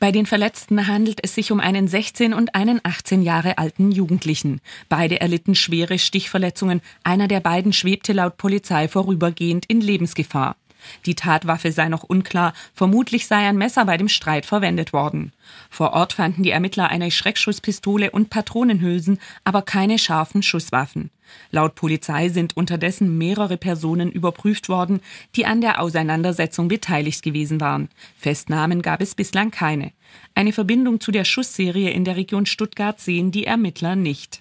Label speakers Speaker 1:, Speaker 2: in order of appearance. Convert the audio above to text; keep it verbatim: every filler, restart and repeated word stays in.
Speaker 1: Bei den Verletzten handelt es sich um einen sechzehn und einen achtzehn Jahre alten Jugendlichen. Beide erlitten schwere Stichverletzungen. Einer der beiden schwebte laut Polizei vorübergehend in Lebensgefahr. Die Tatwaffe sei noch unklar, vermutlich sei ein Messer bei dem Streit verwendet worden. Vor Ort fanden die Ermittler eine Schreckschusspistole und Patronenhülsen, aber keine scharfen Schusswaffen. Laut Polizei sind unterdessen mehrere Personen überprüft worden, die an der Auseinandersetzung beteiligt gewesen waren. Festnahmen gab es bislang keine. Eine Verbindung zu der Schussserie in der Region Stuttgart sehen die Ermittler nicht.